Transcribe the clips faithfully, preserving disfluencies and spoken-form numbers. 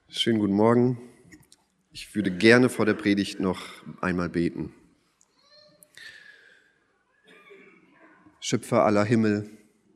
Schönen guten Morgen. Ich würde gerne vor der Predigt noch einmal beten. Schöpfer aller Himmel,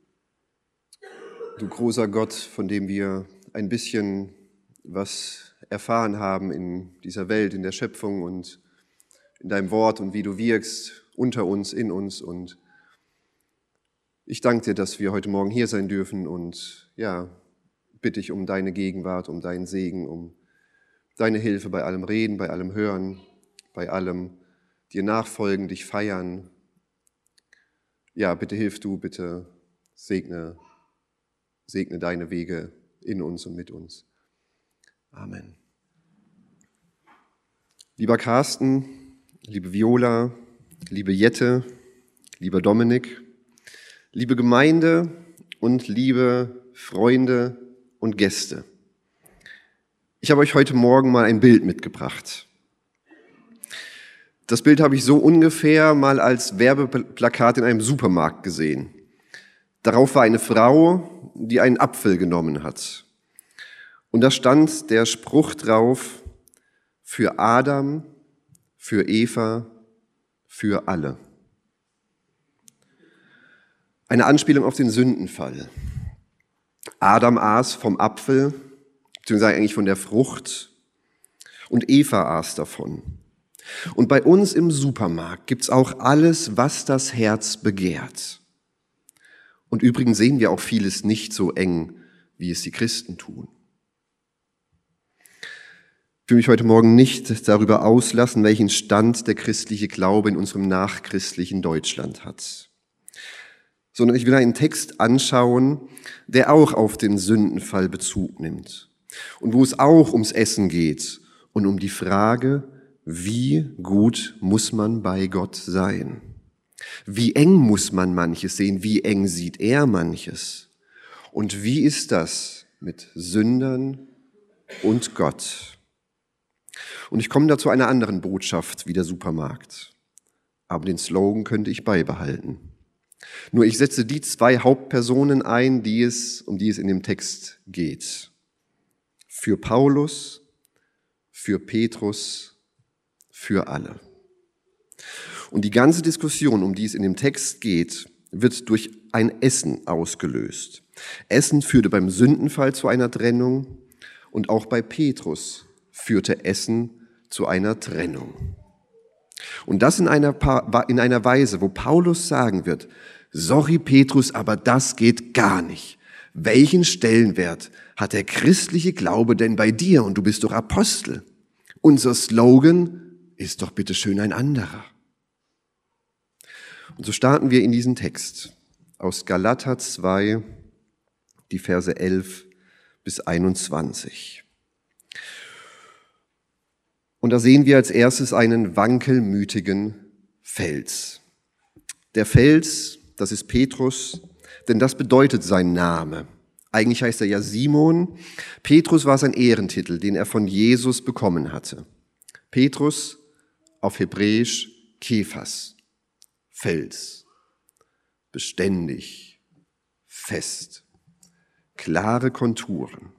du großer Gott, von dem wir ein bisschen was erfahren haben in dieser Welt, in der Schöpfung und in deinem Wort und wie du wirkst unter uns, in uns. Und ich danke dir, dass wir heute Morgen hier sein dürfen und ja, bitte ich um deine Gegenwart, um deinen Segen, um deine Hilfe bei allem Reden, bei allem Hören, bei allem dir nachfolgen, dich feiern. Ja, bitte hilf du, bitte segne, segne deine Wege in uns und mit uns. Amen. Lieber Carsten, liebe Viola, liebe Jette, lieber Dominik, liebe Gemeinde und liebe Freunde und Gäste. Ich habe euch heute Morgen mal ein Bild mitgebracht. Das Bild habe ich so ungefähr mal als Werbeplakat in einem Supermarkt gesehen. Darauf war eine Frau, die einen Apfel genommen hat. Und da stand der Spruch drauf: für Adam, für Eva, für alle. Eine Anspielung auf den Sündenfall. Adam aß vom Apfel, beziehungsweise eigentlich von der Frucht, und Eva aß davon. Und bei uns im Supermarkt gibt's auch alles, was das Herz begehrt. Und übrigens sehen wir auch vieles nicht so eng, wie es die Christen tun. Ich will mich heute Morgen nicht darüber auslassen, welchen Stand der christliche Glaube in unserem nachchristlichen Deutschland hat, sondern ich will einen Text anschauen, der auch auf den Sündenfall Bezug nimmt und wo es auch ums Essen geht und um die Frage, wie gut muss man bei Gott sein? Wie eng muss man manches sehen? Wie eng sieht er manches? Und wie ist das mit Sündern und Gott? Und ich komme da zu einer anderen Botschaft wie der Supermarkt. Aber den Slogan könnte ich beibehalten. Nur ich setze die zwei Hauptpersonen ein, die es, um die es in dem Text geht. Für Paulus, für Petrus, für alle. Und die ganze Diskussion, um die es in dem Text geht, wird durch ein Essen ausgelöst. Essen führte beim Sündenfall zu einer Trennung und auch bei Petrus führte Essen zu einer Trennung. Und das in einer, in einer Weise, wo Paulus sagen wird: Sorry Petrus, aber das geht gar nicht. Welchen Stellenwert hat der christliche Glaube denn bei dir? Und du bist doch Apostel. Unser Slogan ist doch bitte schön ein anderer. Und so starten wir in diesen Text aus Galater zwei, die Verse elf bis einundzwanzig. Und da sehen wir als erstes einen wankelmütigen Fels. Der Fels, das ist Petrus, denn das bedeutet sein Name. Eigentlich heißt er ja Simon. Petrus war sein Ehrentitel, den er von Jesus bekommen hatte. Petrus, auf Hebräisch Kephas, Fels, beständig, fest, klare Konturen.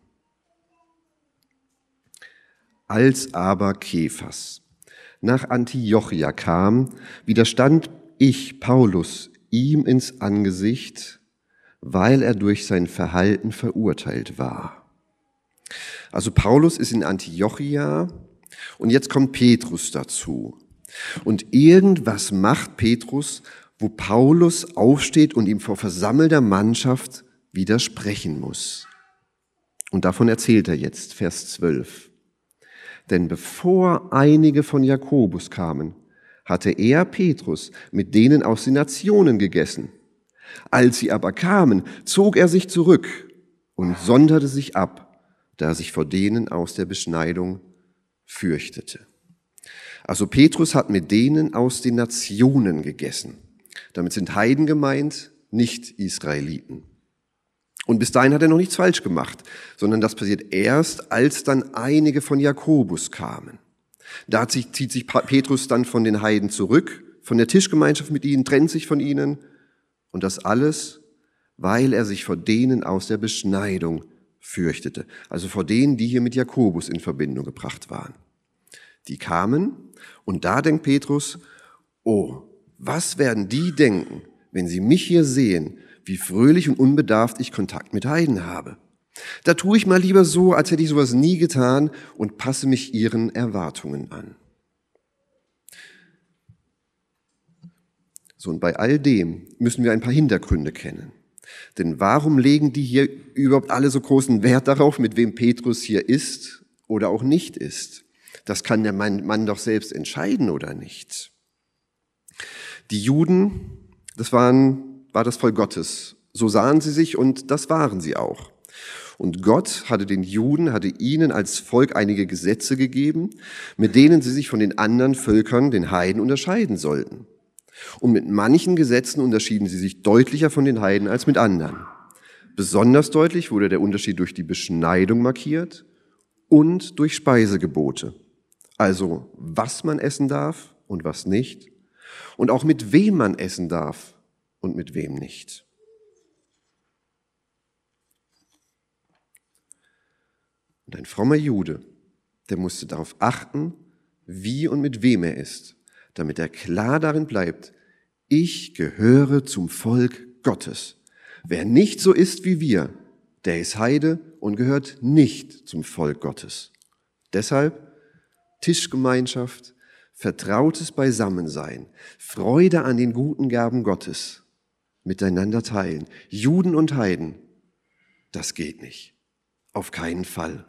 Als aber Kephas nach Antiochia kam, widerstand ich, Paulus, ihm ins Angesicht, weil er durch sein Verhalten verurteilt war. Also Paulus ist in Antiochia und jetzt kommt Petrus dazu. Und irgendwas macht Petrus, wo Paulus aufsteht und ihm vor versammelter Mannschaft widersprechen muss. Und davon erzählt er jetzt, Vers zwölf. Denn bevor einige von Jakobus kamen, hatte er, Petrus, mit denen aus den Nationen gegessen. Als sie aber kamen, zog er sich zurück und sonderte sich ab, da er sich vor denen aus der Beschneidung fürchtete. Also Petrus hat mit denen aus den Nationen gegessen. Damit sind Heiden gemeint, nicht Israeliten. Und bis dahin hat er noch nichts falsch gemacht, sondern das passiert erst, als dann einige von Jakobus kamen. Da zieht sich Petrus dann von den Heiden zurück, von der Tischgemeinschaft mit ihnen, trennt sich von ihnen. Und das alles, weil er sich vor denen aus der Beschneidung fürchtete, also vor denen, die hier mit Jakobus in Verbindung gebracht waren. Die kamen und da denkt Petrus, oh, was werden die denken, wenn sie mich hier sehen, wie fröhlich und unbedarft ich Kontakt mit Heiden habe. Da tue ich mal lieber so, als hätte ich sowas nie getan und passe mich ihren Erwartungen an. So, und bei all dem müssen wir ein paar Hintergründe kennen. Denn warum legen die hier überhaupt alle so großen Wert darauf, mit wem Petrus hier ist oder auch nicht ist? Das kann der Mann, Mann doch selbst entscheiden, oder nicht? Die Juden, das waren, war das Volk Gottes. So sahen sie sich und das waren sie auch. Und Gott hatte den Juden, hatte ihnen als Volk einige Gesetze gegeben, mit denen sie sich von den anderen Völkern, den Heiden, unterscheiden sollten. Und mit manchen Gesetzen unterschieden sie sich deutlicher von den Heiden als mit anderen. Besonders deutlich wurde der Unterschied durch die Beschneidung markiert und durch Speisegebote. Also, was man essen darf und was nicht. Und auch mit wem man essen darf und mit wem nicht. Und ein frommer Jude, der musste darauf achten, wie und mit wem er isst, damit er klar darin bleibt, ich gehöre zum Volk Gottes. Wer nicht so ist wie wir, der ist Heide und gehört nicht zum Volk Gottes. Deshalb Tischgemeinschaft, vertrautes Beisammensein, Freude an den guten Gaben Gottes, miteinander teilen. Juden und Heiden, das geht nicht. Auf keinen Fall.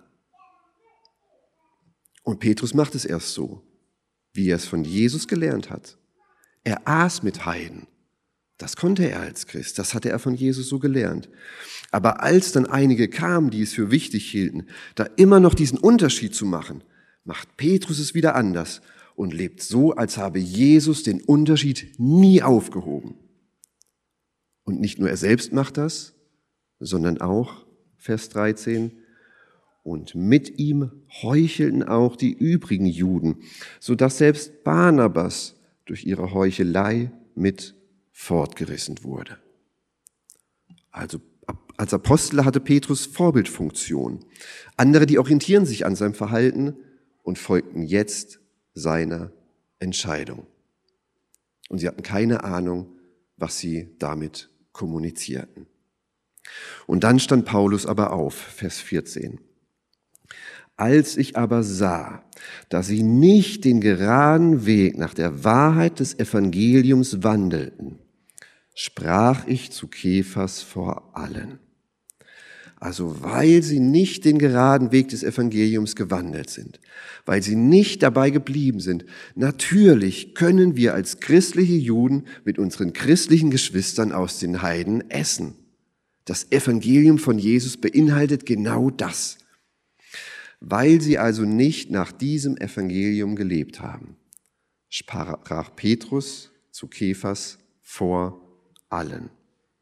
Und Petrus macht es erst so, wie er es von Jesus gelernt hat. Er aß mit Heiden. Das konnte er als Christ, das hatte er von Jesus so gelernt. Aber als dann einige kamen, die es für wichtig hielten, da immer noch diesen Unterschied zu machen, macht Petrus es wieder anders und lebt so, als habe Jesus den Unterschied nie aufgehoben. Und nicht nur er selbst macht das, sondern auch, Vers dreizehn, und mit ihm heuchelten auch die übrigen Juden, sodass selbst Barnabas durch ihre Heuchelei mit fortgerissen wurde. Also als Apostel hatte Petrus Vorbildfunktion. Andere, die orientieren sich an seinem Verhalten und folgten jetzt seiner Entscheidung. Und sie hatten keine Ahnung, was sie damit kommunizierten. Und dann stand Paulus aber auf, Vers vierzehn. Als ich aber sah, dass sie nicht den geraden Weg nach der Wahrheit des Evangeliums wandelten, sprach ich zu Kephas vor allen. Also weil sie nicht den geraden Weg des Evangeliums gewandelt sind, weil sie nicht dabei geblieben sind, natürlich können wir als christliche Juden mit unseren christlichen Geschwistern aus den Heiden essen. Das Evangelium von Jesus beinhaltet genau das. Weil sie also nicht nach diesem Evangelium gelebt haben, sprach Petrus zu Kephas vor allen.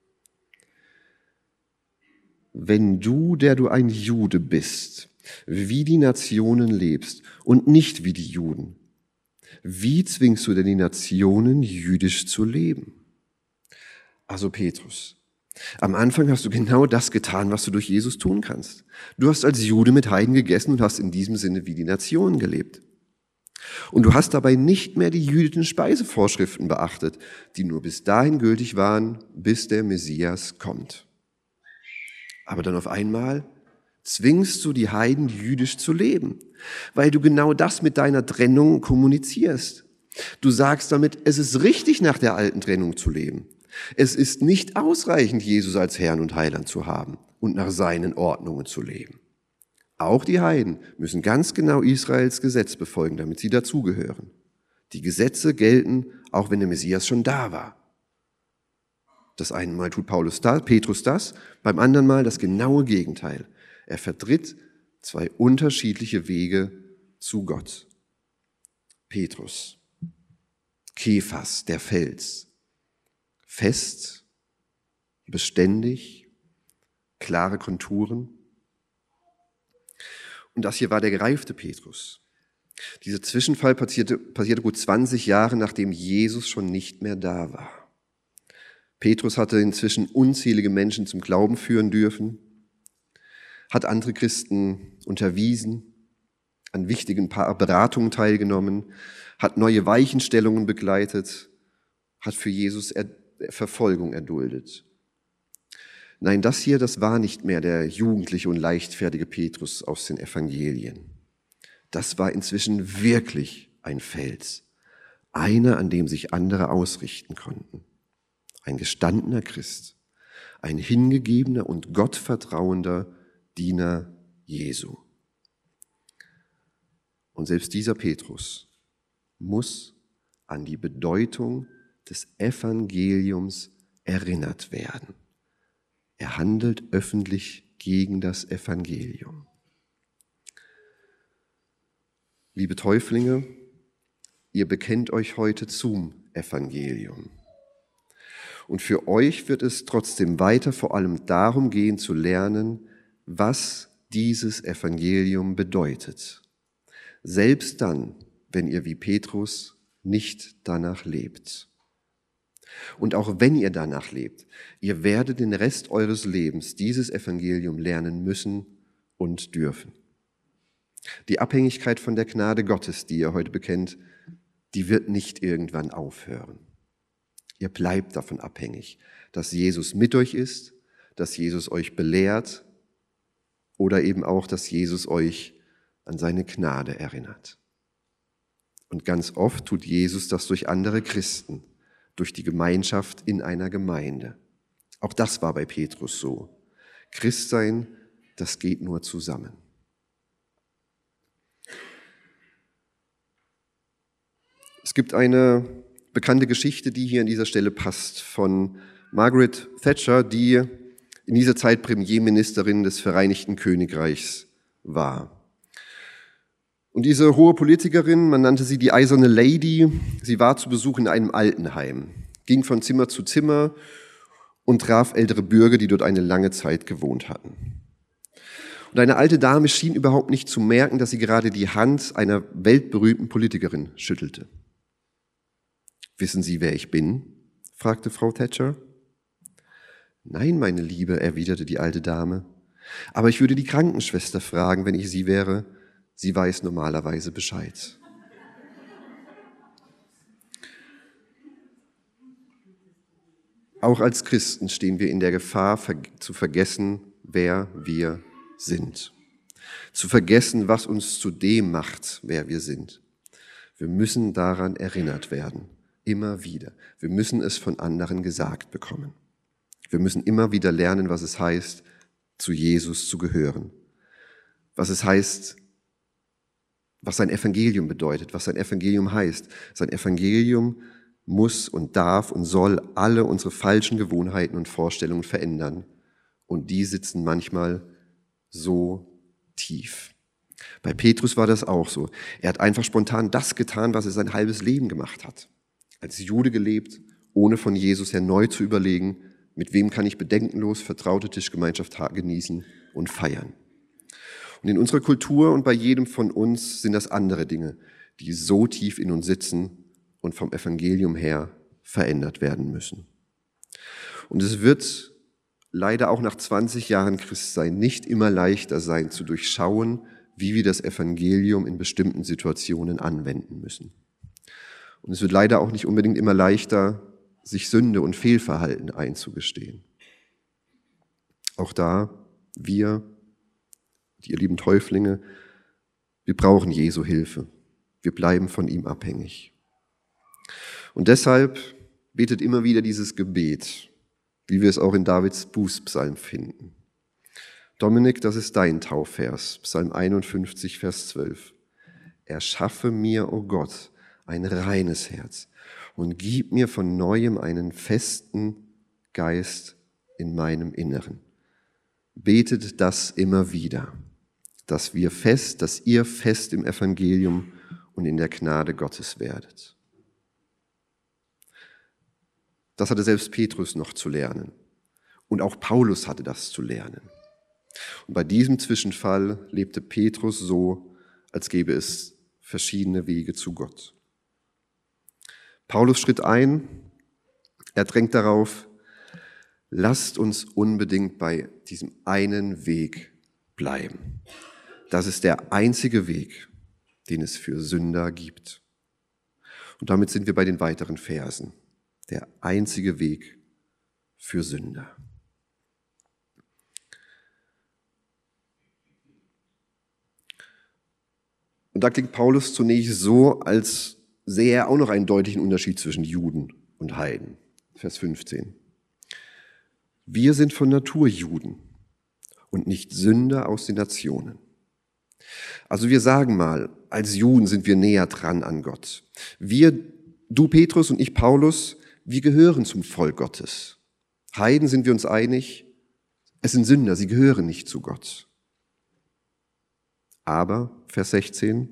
Wenn du, der du ein Jude bist, wie die Nationen lebst und nicht wie die Juden, wie zwingst du denn die Nationen, jüdisch zu leben? Also Petrus, am Anfang hast du genau das getan, was du durch Jesus tun kannst. Du hast als Jude mit Heiden gegessen und hast in diesem Sinne wie die Nationen gelebt. Und du hast dabei nicht mehr die jüdischen Speisevorschriften beachtet, die nur bis dahin gültig waren, bis der Messias kommt. Aber dann auf einmal zwingst du die Heiden, jüdisch zu leben, weil du genau das mit deiner Trennung kommunizierst. Du sagst damit, es ist richtig, nach der alten Trennung zu leben. Es ist nicht ausreichend, Jesus als Herrn und Heiland zu haben und nach seinen Ordnungen zu leben. Auch die Heiden müssen ganz genau Israels Gesetz befolgen, damit sie dazugehören. Die Gesetze gelten, auch wenn der Messias schon da war. Das eine Mal tut Paulus das, Petrus das, beim anderen Mal das genaue Gegenteil. Er vertritt zwei unterschiedliche Wege zu Gott. Petrus, Kephas, der Fels. Fest, beständig, klare Konturen. Und das hier war der gereifte Petrus. Dieser Zwischenfall passierte, passierte gut zwanzig Jahre, nachdem Jesus schon nicht mehr da war. Petrus hatte inzwischen unzählige Menschen zum Glauben führen dürfen. hat andere Christen unterwiesen, an wichtigen Beratungen teilgenommen, hat neue Weichenstellungen begleitet, hat für Jesus Verfolgung erduldet. Nein, das hier, das war nicht mehr der jugendliche und leichtfertige Petrus aus den Evangelien. Das war inzwischen wirklich ein Fels, einer, an dem sich andere ausrichten konnten. Ein gestandener Christ, ein hingegebener und gottvertrauender Diener Jesu. Und selbst dieser Petrus muss an die Bedeutung des Evangeliums erinnert werden. Er handelt öffentlich gegen das Evangelium. Liebe Täuflinge, ihr bekennt euch heute zum Evangelium. Und für euch wird es trotzdem weiter vor allem darum gehen zu lernen, was dieses Evangelium bedeutet. Selbst dann, wenn ihr wie Petrus nicht danach lebt. Und auch wenn ihr danach lebt, ihr werdet den Rest eures Lebens dieses Evangelium lernen müssen und dürfen. Die Abhängigkeit von der Gnade Gottes, die ihr heute bekennt, die wird nicht irgendwann aufhören. Ihr bleibt davon abhängig, dass Jesus mit euch ist, dass Jesus euch belehrt oder eben auch, dass Jesus euch an seine Gnade erinnert. Und ganz oft tut Jesus das durch andere Christen, durch die Gemeinschaft in einer Gemeinde. Auch das war bei Petrus so. Christsein, das geht nur zusammen. Es gibt eine bekannte Geschichte, die hier an dieser Stelle passt, von Margaret Thatcher, die in dieser Zeit Premierministerin des Vereinigten Königreichs war. Und diese hohe Politikerin, man nannte sie die Eiserne Lady, sie war zu Besuch in einem Altenheim, ging von Zimmer zu Zimmer und traf ältere Bürger, die dort eine lange Zeit gewohnt hatten. Und eine alte Dame schien überhaupt nicht zu merken, dass sie gerade die Hand einer weltberühmten Politikerin schüttelte. »Wissen Sie, wer ich bin?« fragte Frau Thatcher. »Nein, meine Liebe«, erwiderte die alte Dame, »aber ich würde die Krankenschwester fragen, wenn ich sie wäre. Sie weiß normalerweise Bescheid.« Auch als Christen stehen wir in der Gefahr, zu vergessen, wer wir sind. Zu vergessen, was uns zu dem macht, wer wir sind. Wir müssen daran erinnert werden, immer wieder. Wir müssen es von anderen gesagt bekommen. Wir müssen immer wieder lernen, was es heißt, zu Jesus zu gehören. Was es heißt, was sein Evangelium bedeutet, was sein Evangelium heißt. Sein Evangelium muss und darf und soll alle unsere falschen Gewohnheiten und Vorstellungen verändern. Und die sitzen manchmal so tief. Bei Petrus war das auch so. Er hat einfach spontan das getan, was er sein halbes Leben gemacht hat. Als Jude gelebt, ohne von Jesus her neu zu überlegen, mit wem kann ich bedenkenlos vertraute Tischgemeinschaft genießen und feiern. Und in unserer Kultur und bei jedem von uns sind das andere Dinge, die so tief in uns sitzen und vom Evangelium her verändert werden müssen. Und es wird leider auch nach zwanzig Jahren Christsein nicht immer leichter sein, zu durchschauen, wie wir das Evangelium in bestimmten Situationen anwenden müssen. Und es wird leider auch nicht unbedingt immer leichter, sich Sünde und Fehlverhalten einzugestehen. Auch da, wir, ihr lieben Täuflinge, wir brauchen Jesu Hilfe. Wir bleiben von ihm abhängig. Und deshalb betet immer wieder dieses Gebet, wie wir es auch in Davids Bußpsalm finden. Dominik, das ist dein Taufvers, Psalm einundfünfzig, Vers zwölf. Erschaffe mir, o Gott, ein reines Herz und gib mir von Neuem einen festen Geist in meinem Inneren. Betet das immer wieder, dass wir fest, dass ihr fest im Evangelium und in der Gnade Gottes werdet. Das hatte selbst Petrus noch zu lernen. Und auch Paulus hatte das zu lernen. Und bei diesem Zwischenfall lebte Petrus so, als gäbe es verschiedene Wege zu Gott. Paulus schritt ein, er drängt darauf, lasst uns unbedingt bei diesem einen Weg bleiben. Das ist der einzige Weg, den es für Sünder gibt. Und damit sind wir bei den weiteren Versen. Der einzige Weg für Sünder. Und da klingt Paulus zunächst so, als sähe er auch noch einen deutlichen Unterschied zwischen Juden und Heiden. Vers fünfzehn. Wir sind von Natur Juden und nicht Sünder aus den Nationen. Also wir sagen mal, als Juden sind wir näher dran an Gott. Wir, du Petrus und ich Paulus, wir gehören zum Volk Gottes. Heiden sind wir uns einig, es sind Sünder, sie gehören nicht zu Gott. Aber, Vers sechzehn,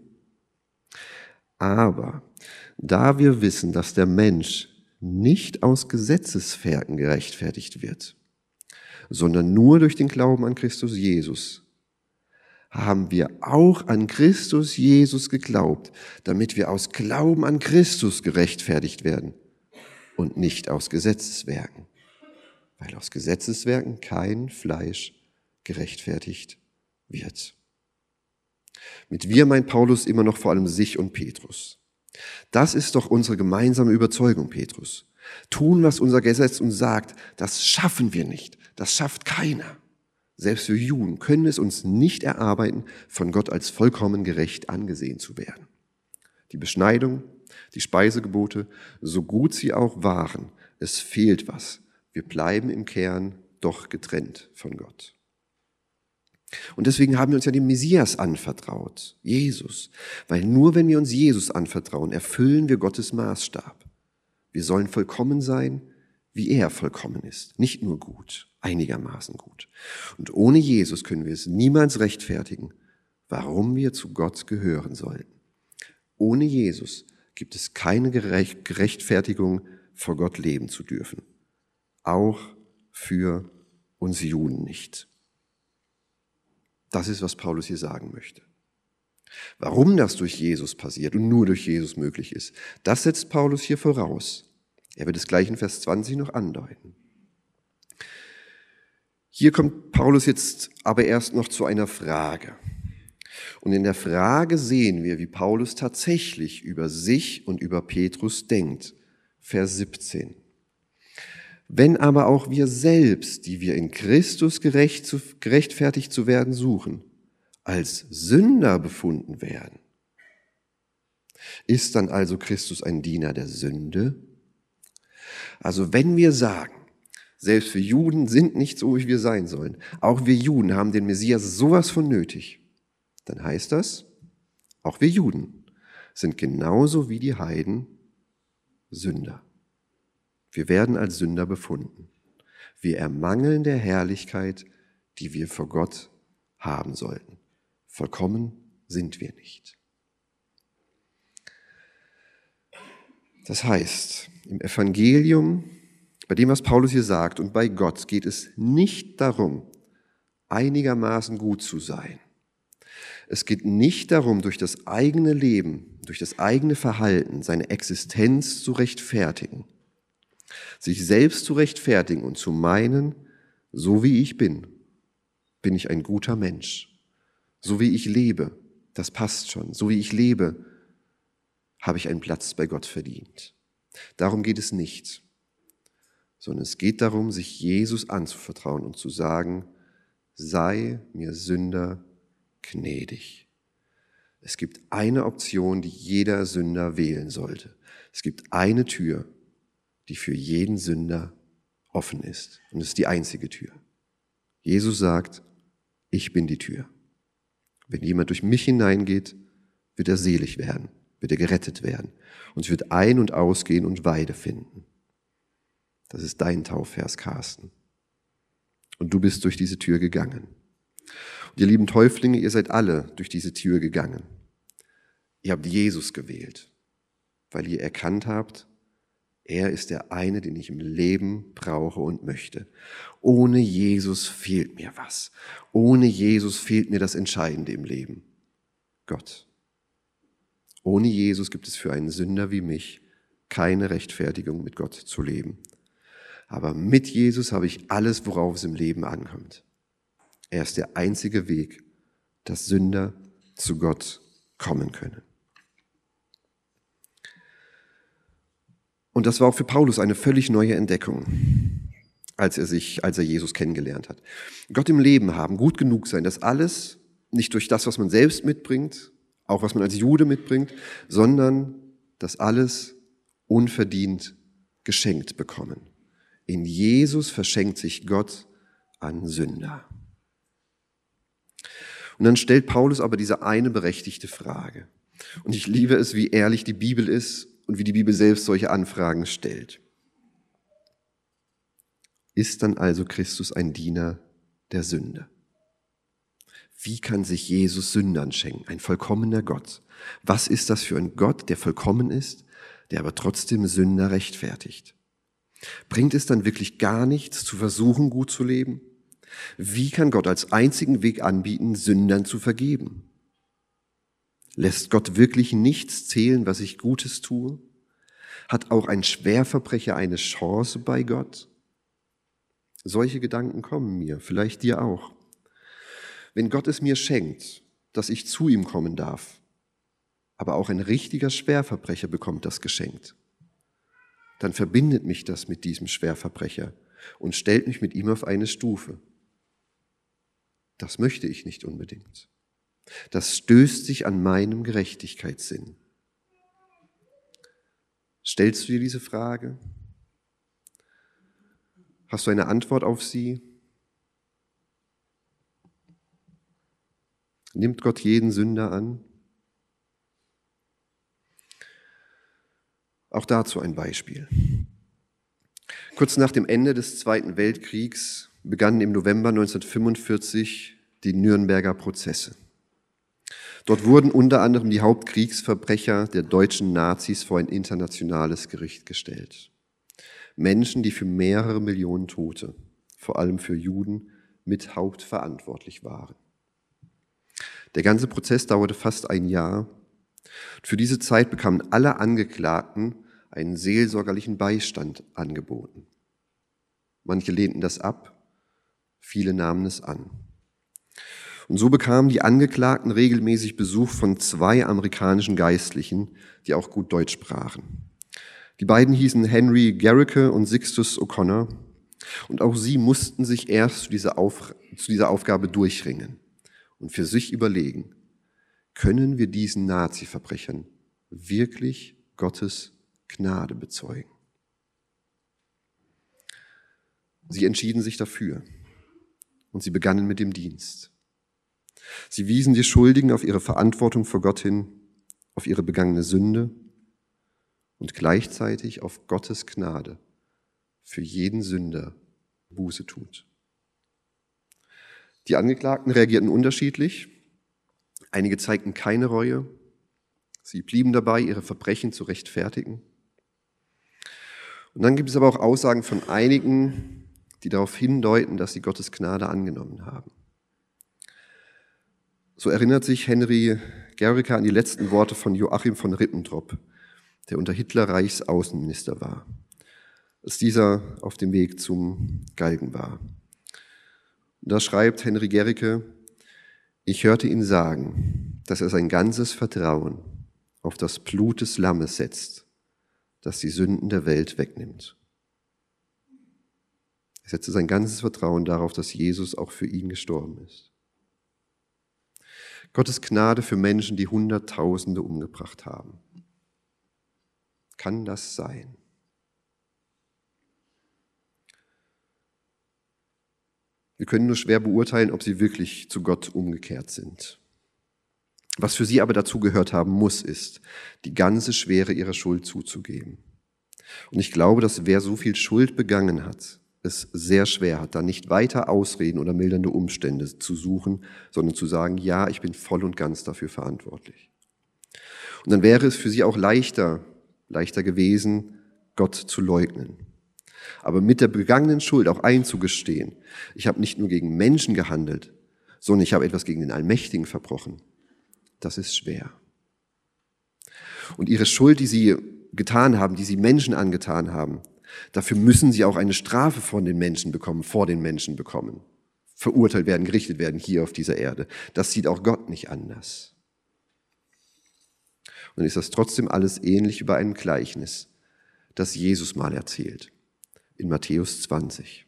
aber da wir wissen, dass der Mensch nicht aus Gesetzeswerken gerechtfertigt wird, sondern nur durch den Glauben an Christus Jesus, haben wir auch an Christus Jesus geglaubt, damit wir aus Glauben an Christus gerechtfertigt werden und nicht aus Gesetzeswerken, weil aus Gesetzeswerken kein Fleisch gerechtfertigt wird. Mit wir meint Paulus immer noch vor allem sich und Petrus. Das ist doch unsere gemeinsame Überzeugung, Petrus. Tun, was unser Gesetz uns sagt, das schaffen wir nicht. Das schafft keiner. Selbst wir Juden können es uns nicht erarbeiten, von Gott als vollkommen gerecht angesehen zu werden. Die Beschneidung, die Speisegebote, so gut sie auch waren, es fehlt was. Wir bleiben im Kern doch getrennt von Gott. Und deswegen haben wir uns ja dem Messias anvertraut, Jesus. Weil nur wenn wir uns Jesus anvertrauen, erfüllen wir Gottes Maßstab. Wir sollen vollkommen sein, wie er vollkommen ist. Nicht nur gut, einigermaßen gut. Und ohne Jesus können wir es niemals rechtfertigen, warum wir zu Gott gehören sollten. Ohne Jesus gibt es keine Gerechtfertigung, vor Gott leben zu dürfen. Auch für uns Juden nicht. Das ist, was Paulus hier sagen möchte. Warum das durch Jesus passiert und nur durch Jesus möglich ist, das setzt Paulus hier voraus. Er wird es gleich in Vers zwanzig noch andeuten. Hier kommt Paulus jetzt aber erst noch zu einer Frage. Und in der Frage sehen wir, wie Paulus tatsächlich über sich und über Petrus denkt. Vers siebzehn. Wenn aber auch wir selbst, die wir in Christus gerecht zu, gerechtfertigt zu werden suchen, als Sünder befunden werden, ist dann also Christus ein Diener der Sünde? Also wenn wir sagen, selbst wir Juden sind nicht so, wie wir sein sollen, auch wir Juden haben den Messias sowas von nötig, dann heißt das, auch wir Juden sind genauso wie die Heiden Sünder. Wir werden als Sünder befunden. Wir ermangeln der Herrlichkeit, die wir vor Gott haben sollten. Vollkommen sind wir nicht. Das heißt, im Evangelium, bei dem, was Paulus hier sagt, und bei Gott geht es nicht darum, einigermaßen gut zu sein. Es geht nicht darum, durch das eigene Leben, durch das eigene Verhalten, seine Existenz zu rechtfertigen. Sich selbst zu rechtfertigen und zu meinen, so wie ich bin, bin ich ein guter Mensch. So wie ich lebe, das passt schon. So wie ich lebe, habe ich einen Platz bei Gott verdient. Darum geht es nicht, sondern es geht darum, sich Jesus anzuvertrauen und zu sagen, sei mir Sünder gnädig. Es gibt eine Option, die jeder Sünder wählen sollte. Es gibt eine Tür, die für jeden Sünder offen ist. Und es ist die einzige Tür. Jesus sagt, ich bin die Tür. Wenn jemand durch mich hineingeht, wird er selig werden, wird er gerettet werden. Und es wird ein- und ausgehen und Weide finden. Das ist dein Taufvers, Carsten. Und du bist durch diese Tür gegangen. Und ihr lieben Täuflinge, ihr seid alle durch diese Tür gegangen. Ihr habt Jesus gewählt, weil ihr erkannt habt, er ist der eine, den ich im Leben brauche und möchte. Ohne Jesus fehlt mir was. Ohne Jesus fehlt mir das Entscheidende im Leben. Gott. Ohne Jesus gibt es für einen Sünder wie mich keine Rechtfertigung, mit Gott zu leben. Aber mit Jesus habe ich alles, worauf es im Leben ankommt. Er ist der einzige Weg, dass Sünder zu Gott kommen können. Und das war auch für Paulus eine völlig neue Entdeckung, als er sich, als er Jesus kennengelernt hat. Gott im Leben haben, gut genug sein, das alles nicht durch das, was man selbst mitbringt, auch was man als Jude mitbringt, sondern das alles unverdient geschenkt bekommen. In Jesus verschenkt sich Gott an Sünder. Und dann stellt Paulus aber diese eine berechtigte Frage. Und ich liebe es, wie ehrlich die Bibel ist und wie die Bibel selbst solche Anfragen stellt. Ist dann also Christus ein Diener der Sünde? Wie kann sich Jesus Sündern schenken? Ein vollkommener Gott. Was ist das für ein Gott, der vollkommen ist, der aber trotzdem Sünder rechtfertigt? Bringt es dann wirklich gar nichts, zu versuchen, gut zu leben? Wie kann Gott als einzigen Weg anbieten, Sündern zu vergeben? Lässt Gott wirklich nichts zählen, was ich Gutes tue? Hat auch ein Schwerverbrecher eine Chance bei Gott? Solche Gedanken kommen mir, vielleicht dir auch. Wenn Gott es mir schenkt, dass ich zu ihm kommen darf, aber auch ein richtiger Schwerverbrecher bekommt das geschenkt, dann verbindet mich das mit diesem Schwerverbrecher und stellt mich mit ihm auf eine Stufe. Das möchte ich nicht unbedingt. Das stößt sich an meinem Gerechtigkeitssinn. Stellst du dir diese Frage? Hast du eine Antwort auf sie? Nimmt Gott jeden Sünder an? Auch dazu ein Beispiel. Kurz nach dem Ende des Zweiten Weltkriegs begannen im November neunzehnhundertfünfundvierzig die Nürnberger Prozesse. Dort wurden unter anderem die Hauptkriegsverbrecher der deutschen Nazis vor ein internationales Gericht gestellt. Menschen, die für mehrere Millionen Tote, vor allem für Juden, mit hauptverantwortlich waren. Der ganze Prozess dauerte fast ein Jahr. Für diese Zeit bekamen alle Angeklagten einen seelsorgerlichen Beistand angeboten. Manche lehnten das ab, viele nahmen es an. Und so bekamen die Angeklagten regelmäßig Besuch von zwei amerikanischen Geistlichen, die auch gut Deutsch sprachen. Die beiden hießen Henry Garricke und Sixtus O'Connor, und auch sie mussten sich erst zu dieser, Auf, zu dieser Aufgabe durchringen und für sich überlegen, können wir diesen Nazi-Verbrechern wirklich Gottes Gnade bezeugen? Sie entschieden sich dafür und sie begannen mit dem Dienst. Sie wiesen die Schuldigen auf ihre Verantwortung vor Gott hin, auf ihre begangene Sünde und gleichzeitig auf Gottes Gnade für jeden Sünder Buße tut. Die Angeklagten reagierten unterschiedlich. Einige zeigten keine Reue. Sie blieben dabei, ihre Verbrechen zu rechtfertigen. Und dann gibt es aber auch Aussagen von einigen, die darauf hindeuten, dass sie Gottes Gnade angenommen haben. So erinnert sich Henry Garricke an die letzten Worte von Joachim von Ribbentrop, der unter Hitler Reichsaußenminister war, als dieser auf dem Weg zum Galgen war. Und da schreibt Henry Garricke: Ich hörte ihn sagen, dass er sein ganzes Vertrauen auf das Blut des Lammes setzt, das die Sünden der Welt wegnimmt. Er setzte sein ganzes Vertrauen darauf, dass Jesus auch für ihn gestorben ist. Gottes Gnade für Menschen, die Hunderttausende umgebracht haben. Kann das sein? Wir können nur schwer beurteilen, ob sie wirklich zu Gott umgekehrt sind. Was für sie aber dazu gehört haben muss, ist, die ganze Schwere ihrer Schuld zuzugeben. Und ich glaube, dass wer so viel Schuld begangen hat, es sehr schwer hat, da nicht weiter Ausreden oder mildernde Umstände zu suchen, sondern zu sagen, ja, ich bin voll und ganz dafür verantwortlich. Und dann wäre es für sie auch leichter, leichter gewesen, Gott zu leugnen. Aber mit der begangenen Schuld auch einzugestehen, ich habe nicht nur gegen Menschen gehandelt, sondern ich habe etwas gegen den Allmächtigen verbrochen, das ist schwer. Und ihre Schuld, die sie getan haben, die sie Menschen angetan haben, dafür müssen sie auch eine Strafe von den Menschen bekommen, vor den Menschen bekommen. verurteilt werden, gerichtet werden hier auf dieser Erde. Das sieht auch Gott nicht anders. Und ist das trotzdem alles ähnlich wie bei einem Gleichnis, das Jesus mal erzählt, in Matthäus zwanzig.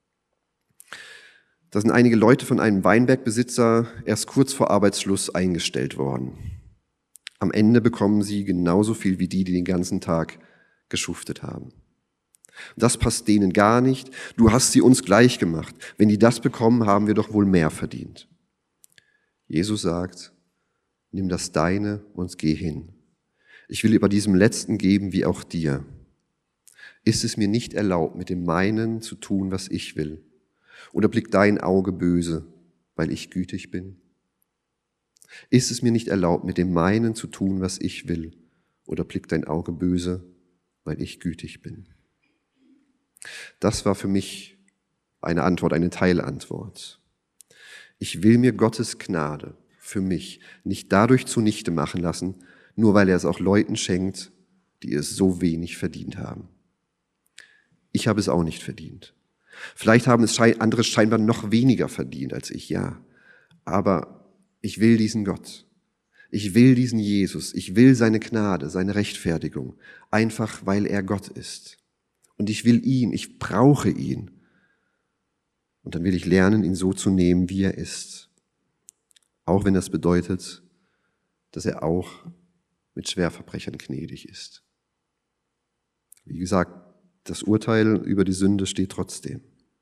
Da sind einige Leute von einem Weinbergbesitzer erst kurz vor Arbeitsschluss eingestellt worden. Am Ende bekommen sie genauso viel wie die, die den ganzen Tag geschuftet haben. Das passt denen gar nicht. Du hast sie uns gleich gemacht. Wenn die das bekommen, haben wir doch wohl mehr verdient. Jesus sagt, nimm das Deine und geh hin. Ich will über diesem Letzten geben wie auch dir. Ist es mir nicht erlaubt, mit dem meinen zu tun, was ich will? Oder blickt dein Auge böse, weil ich gütig bin? Ist es mir nicht erlaubt, mit dem meinen zu tun, was ich will? Oder blickt dein Auge böse, weil ich gütig bin? Das war für mich eine Antwort, eine Teilantwort. Ich will mir Gottes Gnade für mich nicht dadurch zunichte machen lassen, nur weil er es auch Leuten schenkt, die es so wenig verdient haben. Ich habe es auch nicht verdient. Vielleicht haben es andere scheinbar noch weniger verdient als ich, ja. Aber ich will diesen Gott. Ich will diesen Jesus. Ich will seine Gnade, seine Rechtfertigung. Einfach, weil er Gott ist. Und ich will ihn. Ich brauche ihn. Und dann will ich lernen, ihn so zu nehmen, wie er ist. Auch wenn das bedeutet, dass er auch mit Schwerverbrechern gnädig ist. Wie gesagt, das Urteil über die Sünde steht trotzdem.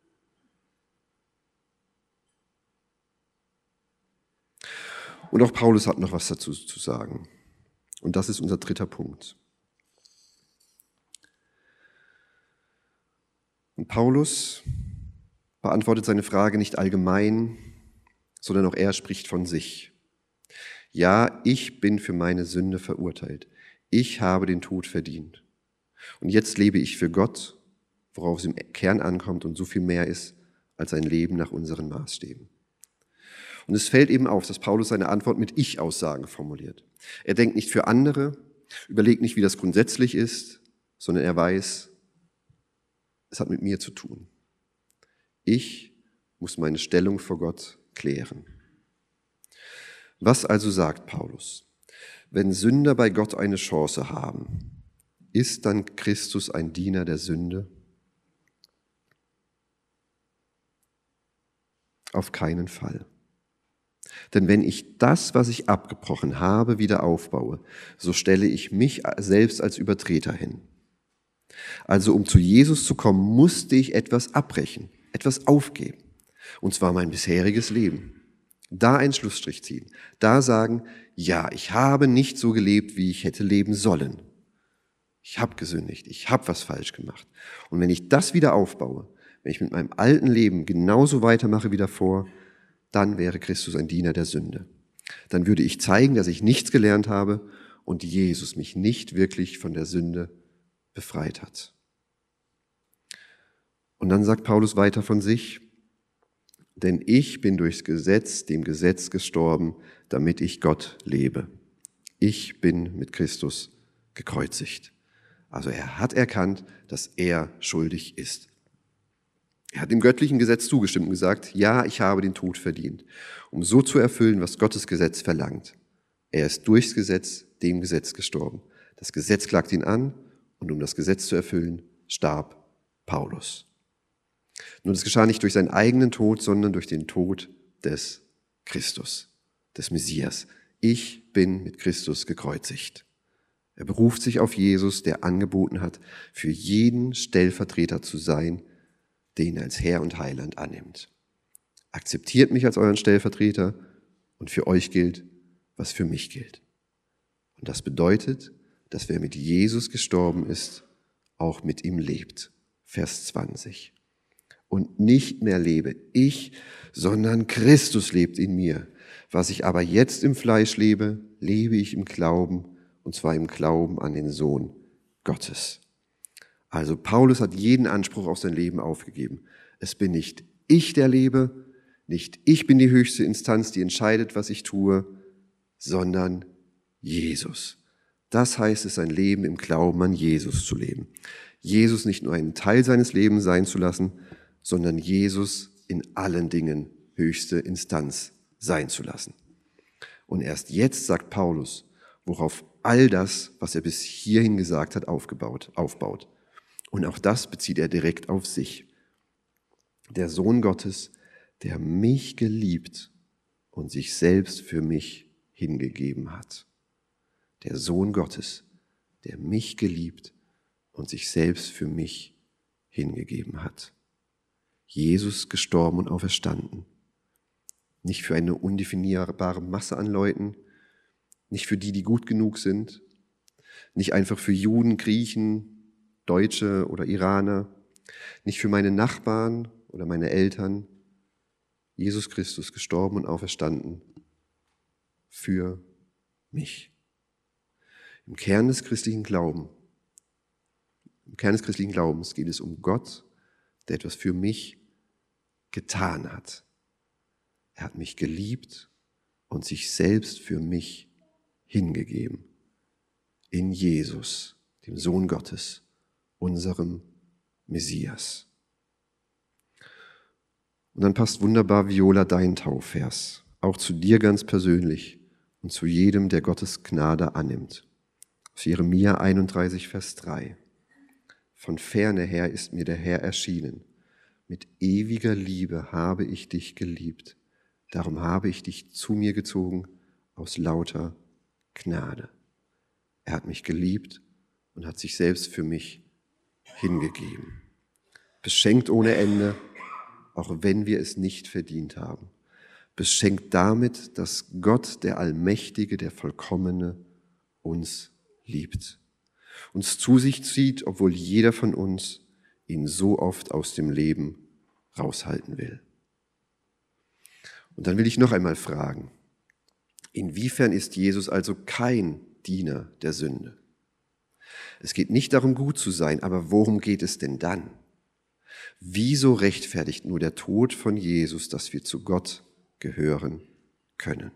Und auch Paulus hat noch was dazu zu sagen. Und das ist unser dritter Punkt. Und Paulus beantwortet seine Frage nicht allgemein, sondern auch er spricht von sich. Ja, ich bin für meine Sünde verurteilt. Ich habe den Tod verdient. Und jetzt lebe ich für Gott, worauf es im Kern ankommt und so viel mehr ist als ein Leben nach unseren Maßstäben. Und es fällt eben auf, dass Paulus seine Antwort mit Ich-Aussagen formuliert. Er denkt nicht für andere, überlegt nicht, wie das grundsätzlich ist, sondern er weiß, es hat mit mir zu tun. Ich muss meine Stellung vor Gott klären. Was also sagt Paulus? Wenn Sünder bei Gott eine Chance haben, ist dann Christus ein Diener der Sünde? Auf keinen Fall. Denn wenn ich das, was ich abgebrochen habe, wieder aufbaue, so stelle ich mich selbst als Übertreter hin. Also um zu Jesus zu kommen, musste ich etwas abbrechen, etwas aufgeben. Und zwar mein bisheriges Leben. Da einen Schlussstrich ziehen. Da sagen, ja, ich habe nicht so gelebt, wie ich hätte leben sollen. Ich habe gesündigt, ich habe was falsch gemacht. Und wenn ich das wieder aufbaue, wenn ich mit meinem alten Leben genauso weitermache wie davor, dann wäre Christus ein Diener der Sünde. Dann würde ich zeigen, dass ich nichts gelernt habe und Jesus mich nicht wirklich von der Sünde befreit hat. Und dann sagt Paulus weiter von sich, denn ich bin durchs Gesetz, dem Gesetz gestorben, damit ich Gott lebe. Ich bin mit Christus gekreuzigt. Also er hat erkannt, dass er schuldig ist. Er hat dem göttlichen Gesetz zugestimmt und gesagt, ja, ich habe den Tod verdient, um so zu erfüllen, was Gottes Gesetz verlangt. Er ist durchs Gesetz, dem Gesetz gestorben. Das Gesetz klagt ihn an und um das Gesetz zu erfüllen, starb Paulus. Nun, das geschah nicht durch seinen eigenen Tod, sondern durch den Tod des Christus, des Messias. Ich bin mit Christus gekreuzigt. Er beruft sich auf Jesus, der angeboten hat, für jeden Stellvertreter zu sein, den er als Herr und Heiland annimmt. Akzeptiert mich als euren Stellvertreter und für euch gilt, was für mich gilt. Und das bedeutet, dass wer mit Jesus gestorben ist, auch mit ihm lebt. Vers zwanzig. Und nicht mehr lebe ich, sondern Christus lebt in mir. Was ich aber jetzt im Fleisch lebe, lebe ich im Glauben, und zwar im Glauben an den Sohn Gottes. Also Paulus hat jeden Anspruch auf sein Leben aufgegeben. Es bin nicht ich, der lebe, nicht ich bin die höchste Instanz, die entscheidet, was ich tue, sondern Jesus. Das heißt es, sein Leben im Glauben an Jesus zu leben. Jesus nicht nur einen Teil seines Lebens sein zu lassen, sondern Jesus in allen Dingen höchste Instanz sein zu lassen. Und erst jetzt sagt Paulus, worauf all das, was er bis hierhin gesagt hat, aufgebaut, aufbaut. Und auch das bezieht er direkt auf sich. Der Sohn Gottes, der mich geliebt und sich selbst für mich hingegeben hat. Der Sohn Gottes, der mich geliebt und sich selbst für mich hingegeben hat. Jesus gestorben und auferstanden. Nicht für eine undefinierbare Masse an Leuten, nicht für die, die gut genug sind, nicht einfach für Juden, Griechen, Deutsche oder Iraner, nicht für meine Nachbarn oder meine Eltern. Jesus Christus gestorben und auferstanden für mich. Im Kern des christlichen Glaubens, im Kern des christlichen Glaubens geht es um Gott, der etwas für mich getan hat. Er hat mich geliebt und sich selbst für mich hingegeben. In Jesus, dem Sohn Gottes, unserem Messias. Und dann passt wunderbar, Viola, dein Taufvers, auch zu dir ganz persönlich und zu jedem, der Gottes Gnade annimmt. Aus Jeremia einunddreißig, Vers drei. Von ferne her ist mir der Herr erschienen. Mit ewiger Liebe habe ich dich geliebt. Darum habe ich dich zu mir gezogen aus lauter Gnade. Er hat mich geliebt und hat sich selbst für mich hingegeben. Beschenkt ohne Ende, auch wenn wir es nicht verdient haben. Beschenkt damit, dass Gott, der Allmächtige, der Vollkommene, uns liebt. Uns zu sich zieht, obwohl jeder von uns ihn so oft aus dem Leben raushalten will. Und dann will ich noch einmal fragen, inwiefern ist Jesus also kein Diener der Sünde? Es geht nicht darum, gut zu sein, aber worum geht es denn dann? Wieso rechtfertigt nur der Tod von Jesus, dass wir zu Gott gehören können?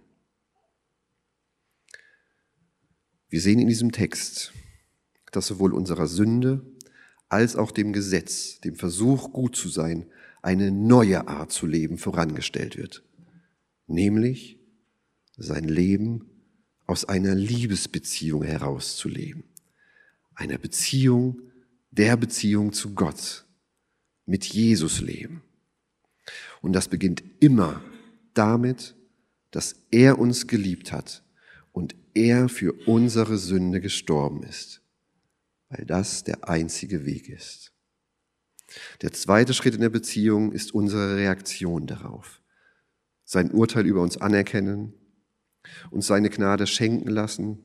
Wir sehen in diesem Text, dass sowohl unserer Sünde als auch dem Gesetz, dem Versuch, gut zu sein, eine neue Art zu leben vorangestellt wird. Nämlich sein Leben aus einer Liebesbeziehung herauszuleben. Einer Beziehung, der Beziehung zu Gott, mit Jesus leben. Und das beginnt immer damit, dass er uns geliebt hat und er für unsere Sünde gestorben ist, weil das der einzige Weg ist. Der zweite Schritt in der Beziehung ist unsere Reaktion darauf. Sein Urteil über uns anerkennen, uns seine Gnade schenken lassen,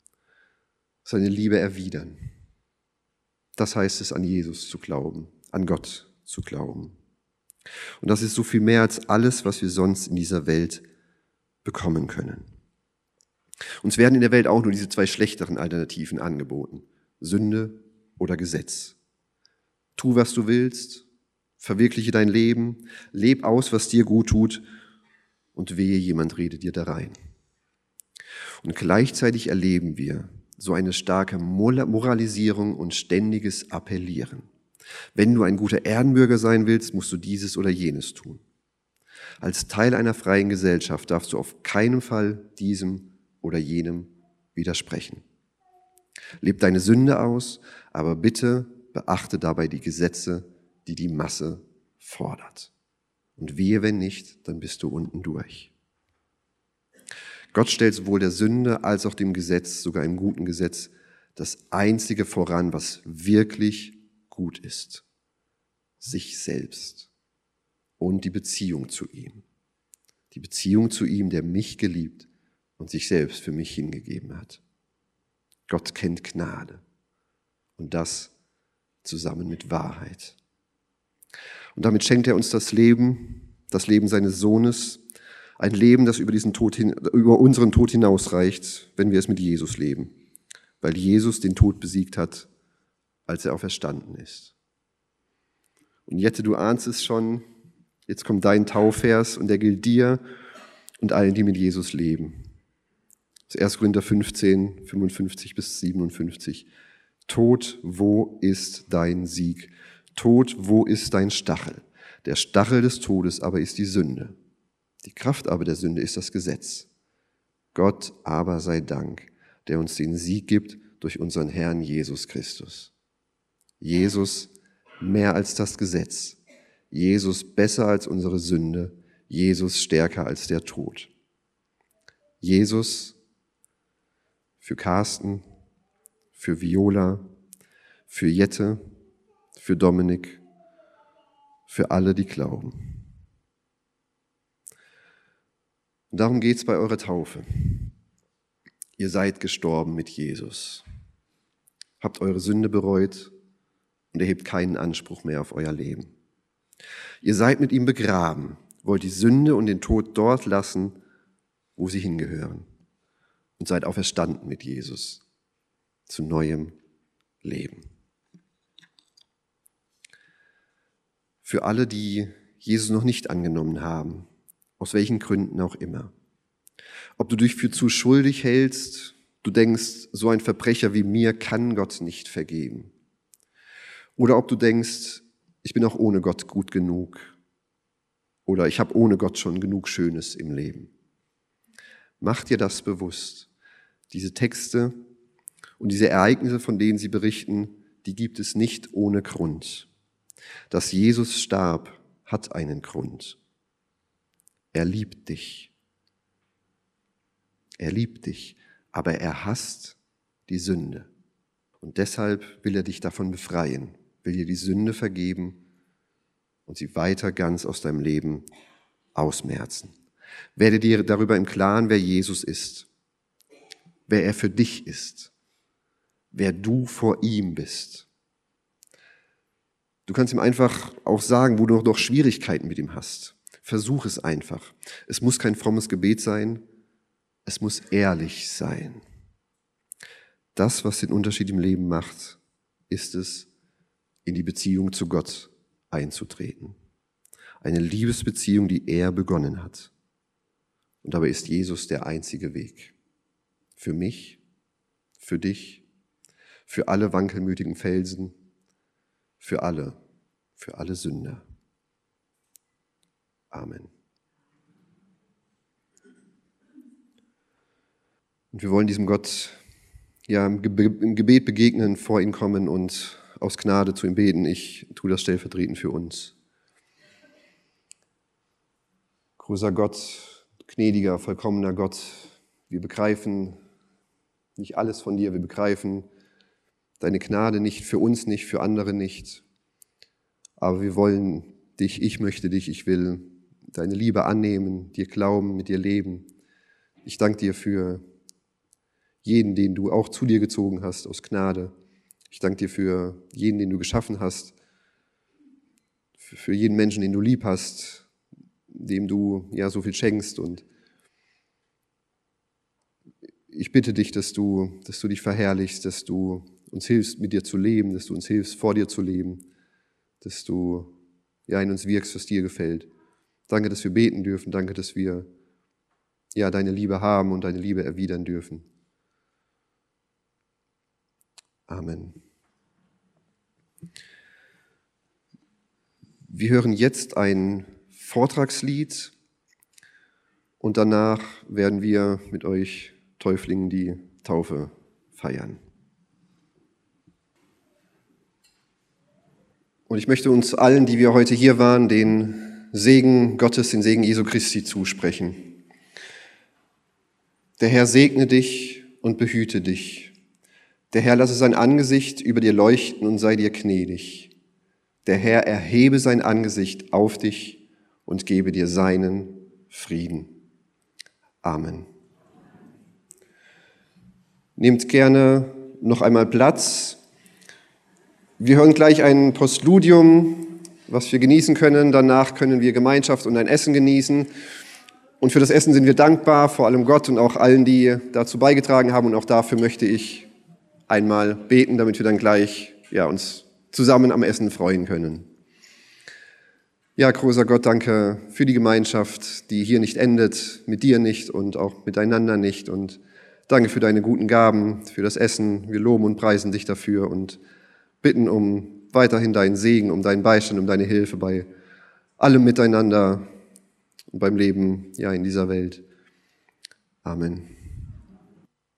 seine Liebe erwidern. Das heißt es, an Jesus zu glauben, an Gott zu glauben. Und das ist so viel mehr als alles, was wir sonst in dieser Welt bekommen können. Uns werden in der Welt auch nur diese zwei schlechteren Alternativen angeboten. Sünde oder Gesetz. Tu, was du willst, verwirkliche dein Leben, leb aus, was dir gut tut und wehe, jemand redet dir da rein. Und gleichzeitig erleben wir so eine starke Moralisierung und ständiges Appellieren. Wenn du ein guter Erdenbürger sein willst, musst du dieses oder jenes tun. Als Teil einer freien Gesellschaft darfst du auf keinen Fall diesem oder jenem widersprechen. Leb deine Sünde aus, aber bitte beachte dabei die Gesetze, die die Masse fordert. Und wehe, wenn nicht, dann bist du unten durch. Gott stellt sowohl der Sünde als auch dem Gesetz, sogar im guten Gesetz, das Einzige voran, was wirklich gut ist. Sich selbst und die Beziehung zu ihm. Die Beziehung zu ihm, der mich geliebt und sich selbst für mich hingegeben hat. Gott kennt Gnade und das zusammen mit Wahrheit. Und damit schenkt er uns das Leben, das Leben seines Sohnes, ein Leben, das über diesen Tod hin, über unseren Tod hinausreicht, wenn wir es mit Jesus leben, weil Jesus den Tod besiegt hat, als er auferstanden ist. Und Jette, du ahnst es schon, jetzt kommt dein Taufvers und der gilt dir und allen, die mit Jesus leben. Das erste Korinther fünfzehn, fünfundfünfzig bis siebenundfünfzig. Tod, wo ist dein Sieg? Tod, wo ist dein Stachel? Der Stachel des Todes aber ist die Sünde. Die Kraft aber der Sünde ist das Gesetz. Gott aber sei Dank, der uns den Sieg gibt durch unseren Herrn Jesus Christus. Jesus mehr als das Gesetz. Jesus besser als unsere Sünde. Jesus stärker als der Tod. Jesus für Carsten, für Viola, für Jette, für Dominik, für alle, die glauben. Und darum geht es bei eurer Taufe. Ihr seid gestorben mit Jesus, habt eure Sünde bereut und erhebt keinen Anspruch mehr auf euer Leben. Ihr seid mit ihm begraben, wollt die Sünde und den Tod dort lassen, wo sie hingehören, und seid auferstanden mit Jesus zu neuem Leben. Für alle, die Jesus noch nicht angenommen haben, aus welchen Gründen auch immer. Ob du dich für zu schuldig hältst, du denkst, so ein Verbrecher wie mir kann Gott nicht vergeben. Oder ob du denkst, ich bin auch ohne Gott gut genug. Oder ich habe ohne Gott schon genug Schönes im Leben. Mach dir das bewusst. Diese Texte und diese Ereignisse, von denen sie berichten, die gibt es nicht ohne Grund. Dass Jesus starb, hat einen Grund. Er liebt dich. Er liebt dich, aber er hasst die Sünde. Und deshalb will er dich davon befreien, will dir die Sünde vergeben und sie weiter ganz aus deinem Leben ausmerzen. Werde dir darüber im Klaren, wer Jesus ist, wer er für dich ist, wer du vor ihm bist. Du kannst ihm einfach auch sagen, wo du noch Schwierigkeiten mit ihm hast. Versuch es einfach. Es muss kein frommes Gebet sein, es muss ehrlich sein. Das, was den Unterschied im Leben macht, ist es, in die Beziehung zu Gott einzutreten. Eine Liebesbeziehung, die er begonnen hat. Und dabei ist Jesus der einzige Weg. Für mich, für dich, für alle wankelmütigen Felsen, für alle, für alle Sünder. Amen. Und wir wollen diesem Gott ja im Gebet begegnen, vor ihn kommen und aus Gnade zu ihm beten. Ich tue das stellvertretend für uns. Großer Gott, gnädiger, vollkommener Gott, wir begreifen nicht alles von dir, wir begreifen deine Gnade nicht, für uns nicht, für andere nicht. Aber wir wollen dich, ich möchte dich, ich will deine Liebe annehmen, dir glauben, mit dir leben. Ich danke dir für jeden, den du auch zu dir gezogen hast aus Gnade. Ich danke dir für jeden, den du geschaffen hast, für jeden Menschen, den du lieb hast, dem du ja so viel schenkst. Und ich bitte dich, dass du, dass du dich verherrlichst, dass du uns hilfst, mit dir zu leben, dass du uns hilfst, vor dir zu leben, dass du ja in uns wirkst, was dir gefällt. Danke, dass wir beten dürfen. Danke, dass wir ja deine Liebe haben und deine Liebe erwidern dürfen. Amen. Wir hören jetzt ein Vortragslied und danach werden wir mit euch Täuflingen die Taufe feiern. Und ich möchte uns allen, die wir heute hier waren, den Segen Gottes, den Segen Jesu Christi zusprechen. Der Herr segne dich und behüte dich. Der Herr lasse sein Angesicht über dir leuchten und sei dir gnädig. Der Herr erhebe sein Angesicht auf dich und gebe dir seinen Frieden. Amen. Nehmt gerne noch einmal Platz. Wir hören gleich ein Postludium, was wir genießen können. Danach können wir Gemeinschaft und ein Essen genießen. Und für das Essen sind wir dankbar, vor allem Gott und auch allen, die dazu beigetragen haben. Und auch dafür möchte ich einmal beten, damit wir dann gleich ja, uns zusammen am Essen freuen können. Ja, großer Gott, danke für die Gemeinschaft, die hier nicht endet, mit dir nicht und auch miteinander nicht. Und danke für deine guten Gaben, für das Essen. Wir loben und preisen dich dafür und bitten um weiterhin deinen Segen, um deinen Beistand, um deine Hilfe bei allem Miteinander und beim Leben ja in dieser Welt. Amen.